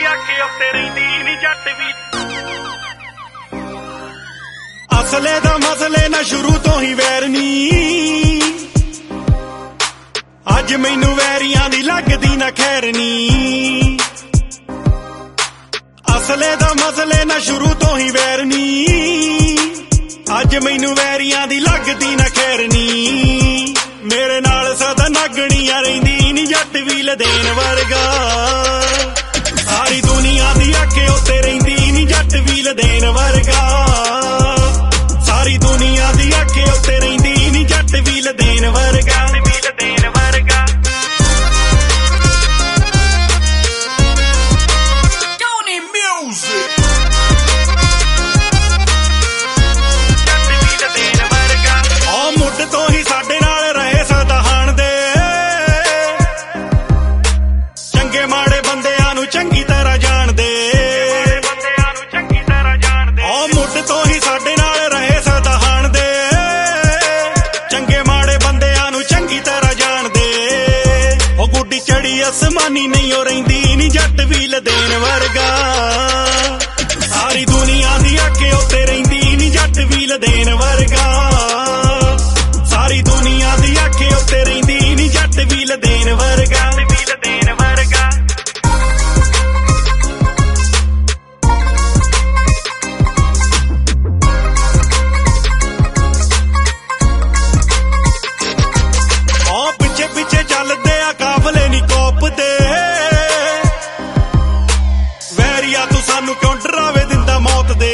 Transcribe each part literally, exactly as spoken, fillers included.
ਦੀ ਅੱਖ ਉੱਤੇ ਰਹਿੰਦੀ ਨੀ ਜੱਟ ਵੀ। ਅਸਲੇ ਦਾ ਮਸਲੇ ਨਾ ਸ਼ੁਰੂ ਤੋਂ ਹੀ ਵੈਰ ਨੀ, ਅੱਜ ਮੈਨੂੰ ਵੈਰੀਆਂ ਦੀ ਲੱਗਦੀ ਨਾ ਖੈਰ ਨੀ। ਅਸਲੇ ਦਾ ਮਸਲੇ ਨਾ ਸ਼ੁਰੂ ਤੋਂ ਹੀ ਵੈਰ ਨੀ, ਅੱਜ ਮੈਨੂੰ ਵੈਰੀਆਂ ਦੀ ਲੱਗਦੀ ਨਾ ਖੈਰ ਨੀ। ਮੇਰੇ ਨਾਲ ਸਦਾ ਨਾਗਣੀਆਂ ਰਹਿੰਦੀ ਨੀ ਜੱਟ ਵੀ ਲਦੇਨ ਵਰਗਾ, ਸਾਰੀ ਦੁਨੀਆ ਦੀ ਅੱਖ ਉੱਤੇ ਰਹਿੰਦੀ ਨੀ ਜੱਟ ਵੀ ਲਦੇਨ ਵਰਗਾ, ਸਾਰੀ ਦੁਨੀਆ ਦੀ ਅੱਖ ਉੱਤੇ ਰਹਿੰਦੀ ਨੀ ਜੱਟ ਵੀ ਲਦੇਨ ਵਰਗਾ। ਚੰਗੀ ਤਰ੍ਹਾਂ ਜਾਣਦੇ ਚੰਗੀ ਤਰ੍ਹਾਂ ਜਾਣਦੇ ਉਹ ਮੁੱਢ ਤੋਂ ਹੀ ਸਾਡੇ ਨਾਲ ਰਹੇ ਸਦਾ ਹਾਣਦੇ, ਚੰਗੇ ਮਾੜੇ ਬੰਦਿਆਂ ਨੂੰ ਚੰਗੀ ਤਰ੍ਹਾਂ ਜਾਣਦੇ। ਉਹ ਗੁੱਡੀ ਚੜੀ ਅਸਮਾਨੀ ਨਹੀਂ ਉਹ ਰਹਿੰਦੀ ਨੀ ਜੱਟ ਵੀ ਲਦੇਨ ਵਰਗਾ, ਸਾਰੀ ਦੁਨੀਆ ਦੀ ਅੱਖ ਉੱਤੇ ਰਹਿੰਦੀ ਨੀ ਜੱਟ ਵੀ ਲਦੇਨ ਵਰਗਾ, ਸਾਰੀ ਦੁਨੀਆ ਦੀ ਅੱਖ ਉੱਤੇ ਰਹਿੰਦੀ ਨੀ ਜੱਟ ਵੀ ਲਦੇਨ ਵਰਗਾ। ਪਿੱਛੇ ਚੱਲਦੇ ਆ ਕਾਫਲੇ ਨੀ ਕੋਪਦੇ, ਵੈਰੀਆ ਤੂੰ ਸਾਨੂੰ ਕਿਉਂ ਡਰਾਵੇ ਦਿੰਦਾ ਮੌਤ ਦੇ।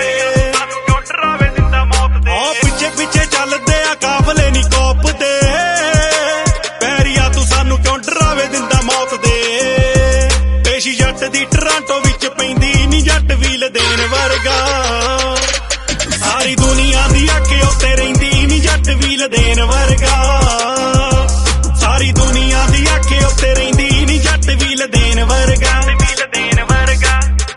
ਉਹ ਪਿੱਛੇ ਪਿੱਛੇ ਚੱਲਦੇ ਆ ਕਾਫਲੇ ਨੀ ਕੋਪਦੇ, ਵੈਰੀਆ ਤੂੰ ਸਾਨੂੰ ਕਿਉਂ ਡਰਾਵੇ ਦਿੰਦਾ ਮੌਤ ਦੇ। ਪੇਸ਼ੀ ਜੱਟ ਦੀ ਟਰਾਂਟੋ ਵਿੱਚ ਪੈਂਦੀ ਨੀ ਜੱਟ ਵੀ ਲਦੇਨ ਵਰਗਾ, ਸਾਰੀ ਦੁਨੀਆ ਦੀ ਅੱਖ ਉੱਤੇ ਰਹਿੰਦੀ ਨੀ ਜੱਟ ਵੀ ਲਦੇਨ ਵਰਗਾ, ਸਾਰੀ ਦੁਨੀਆ ਦੀ ਅੱਖ ਉੱਤੇ ਰਹਿੰਦੀ ਨੀ ਜੱਟ ਵੀ ਲਦੇਨ ਵਰਗਾ। ਲਦੇਨ ਵਰਗਾ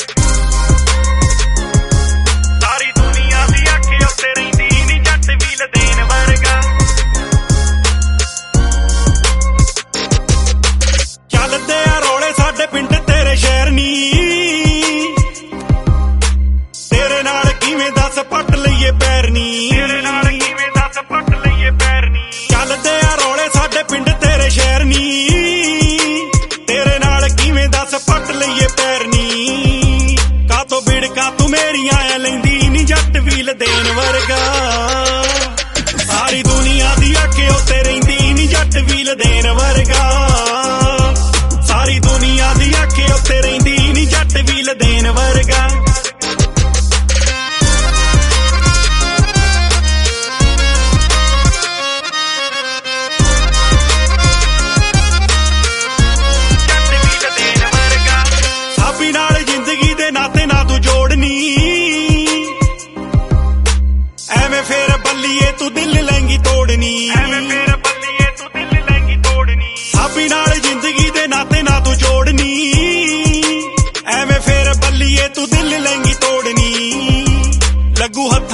ਸਾਰੀ ਦੁਨੀਆ ਦੀ ਅੱਖ ਉੱਤੇ ਰਹਿੰਦੀ ਨੀ ਜੱਟ ਵੀ ਲਦੇਨ ਵਰਗਾ। ਚੱਲਦੇ ਆ ਰੌਲੇ ਸਾਡੇ ਪਿੰਡ ਤੇਰੇ ਸ਼ਹਿਰ ਨੀ, ਤੇਰੇ ਨਾਲ ਕਿਵੇਂ ਦੱਸ ਪੱਟ ਲਈਏ ਪੈਰ ਨੀ, ਤੇਰੇ ਨਾਲ ਕਿਵੇਂ ਦੱਸ ਪੱਟ ਲਈਏ ਪੈਰ ਨੀ। ਚੱਲਦੇ ਆ ਰੌਲੇ ਸਾਡੇ ਪਿੰਡ ਤੇਰੇ ਸ਼ਹਿਰ ਨੀ, ਤੇਰੇ ਨਾਲ ਕਿਵੇਂ ਦੱਸ ਪੱਟ ਲਈਏ ਪੈਰ ਨੀ। ਕਾਤੋਂ ਬਿੜਕਾਂ ਤੂੰ ਮੇਰੀਆਂ ਐ ਲੈਂਦੀ ਨੀ ਜੱਟ ਵੀ ਲਦੇਨ ਵਰਗਾ, ਸਾਰੀ ਦੁਨੀਆ ਦੀ ਅੱਖ ਉੱਤੇ ਰਹਿੰਦੀ ਨੀ ਜੱਟ ਵੀ ਲਦੇਨ ਵਰਗਾ, ਸਾਰੀ ਦੁਨੀਆ ਦੀ ਅੱਖ ਉੱਤੇ ਰਹਿੰਦੀ ਨੀ ਜੱਟ ਵੀ ਲਦੇਨ ਵਰਗਾ। ਨਾਲ ਜ਼ਿੰਦਗੀ ਦੇ ਨਾਤੇ ਨਾ ਤੂੰ ਜੋੜਨੀ, ਐਵੇਂ ਫੇਰ ਬੱਲੀਏ ਤੂੰ ਦਿਲ ਲੈਂਗੀ ਤੋੜਨੀ, ਐਵੇਂ ਫੇਰ ਬੱਲੀਏ ਤੂੰ ਦਿਲ ਲੈਂਗੀ ਤੋੜਨੀ। ਸਾਬੀ ਨਾਲ ਜ਼ਿੰਦਗੀ ਦੇ ਨਾਤੇ ਨਾ ਤੂੰ ਜੋੜਨੀ, ਐਵੇਂ ਫੇਰ ਬੱਲੀਏ ਤੂੰ ਦਿਲ ਲੈਂਗੀ ਤੋੜਨੀ। ਲੱਗੂ ਹੱਥ